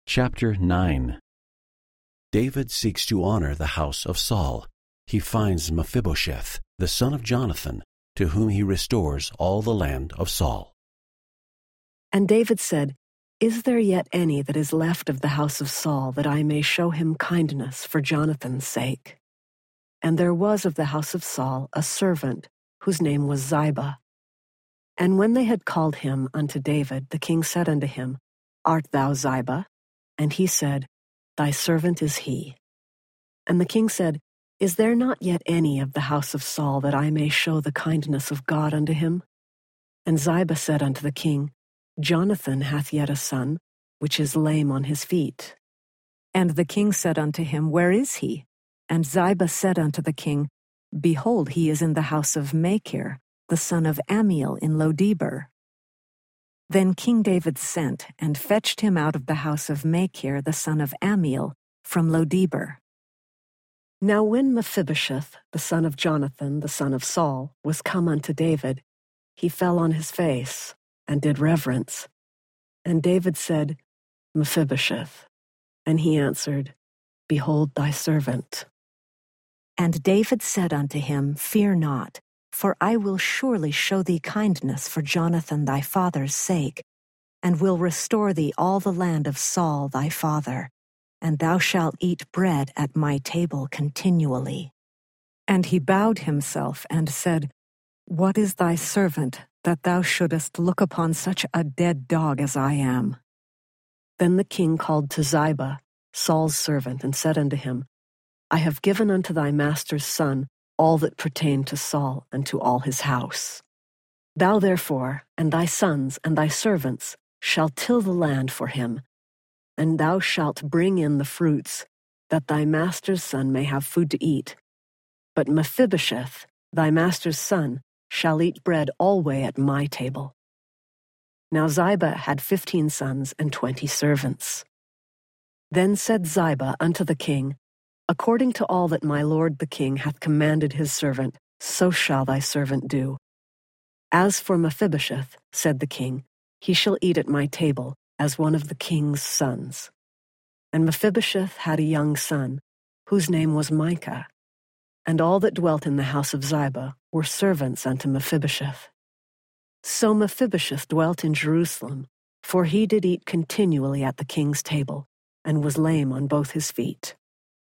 Chapter 9. David seeks to honor the house of Saul. He finds Mephibosheth, the son of Jonathan, to whom he restores all the land of Saul. And David said, "Is there yet any that is left of the house of Saul, that I may show him kindness for Jonathan's sake?" And there was of the house of Saul a servant, whose name was Ziba. And when they had called him unto David, the king said unto him, "Art thou Ziba?" And he said, "Thy servant is he." And the king said, "Is there not yet any of the house of Saul, that I may show the kindness of God unto him?" And Ziba said unto the king, "Jonathan hath yet a son, which is lame on his feet." And the king said unto him, "Where is he?" And Ziba said unto the king, "Behold, he is in the house of Machir, the son of Ammiel in Lodebar." Then King David sent and fetched him out of the house of Machir, the son of Ammiel, from Lodebar. Now when Mephibosheth, the son of Jonathan, the son of Saul, was come unto David, he fell on his face, and did reverence. And David said, "Mephibosheth." And he answered, "Behold thy servant." And David said unto him, "Fear not, for I will surely show thee kindness for Jonathan thy father's sake, and will restore thee all the land of Saul thy father, and thou shalt eat bread at my table continually." And he bowed himself and said, "What is thy servant, that thou shouldest look upon such a dead dog as I am?" Then the king called to Ziba, Saul's servant, and said unto him, "I have given unto thy master's son all that pertained to Saul and to all his house. Thou therefore, and thy sons and thy servants, shall till the land for him, and thou shalt bring in the fruits, that thy master's son may have food to eat. But Mephibosheth, thy master's son, shall eat bread alway at my table." Now Ziba had 15 sons and 20 servants. Then said Ziba unto the king, "According to all that my lord the king hath commanded his servant, so shall thy servant do. As for Mephibosheth, said the king, he shall eat at my table as one of the king's sons." And Mephibosheth had a young son, whose name was Micah. And all that dwelt in the house of Ziba were servants unto Mephibosheth. So Mephibosheth dwelt in Jerusalem, for he did eat continually at the king's table, and was lame on both his feet.